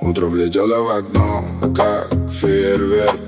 Утро влетело в окно, как фейерверк.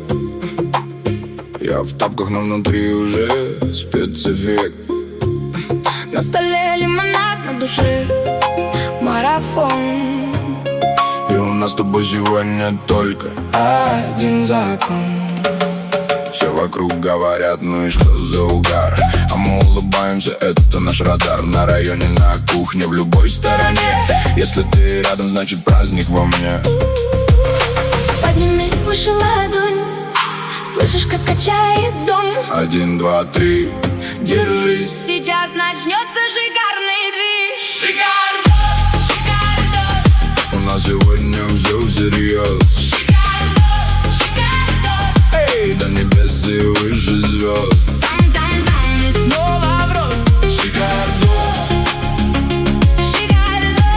Я в тапках, но внутри уже спецэффект. На столе лимонад, на душе марафон. И у нас с тобой сегодня только один закон. Все вокруг говорят, ну и что за угар? А мы улыбаемся, это наш радар. На районе, на кухне, в любой стороне. Если ты рядом, значит праздник во мне. Подними выше ладонь, слышишь, как качает дом. 1, 2, 3, держись. Сейчас начнется шикарный движ. Шикардос, шикардос. У нас сегодня все всерьез. Шикардос, шикардос. Эй, до небес и выше звезд. Там и снова в рост. Шикардос. Шикардос.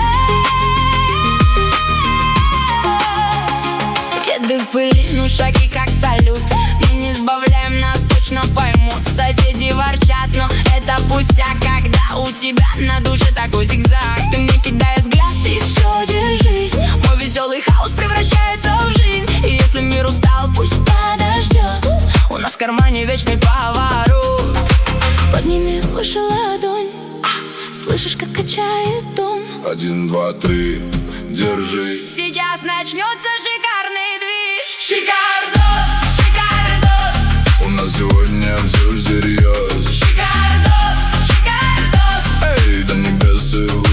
Кеды в пыли, ну шаги как салют. Мы не сбавляем, нас точно поймут. Соседи ворчат, но это пустяк. Когда у тебя на душе такой зигзаг, ты мне кидай взгляд и все, держись. Мой веселый хаос превращается в жизнь. И если мир устал, пусть подождет. У нас в кармане вечный поворот. Подними выше ладонь, слышишь, как качает дом. 1, 2, 3, держись. Сейчас начнется шикарный движ. Шикардос, шикардос. У нас сегодня все всерьез. Шикардос, шикардос. Эй, до небес и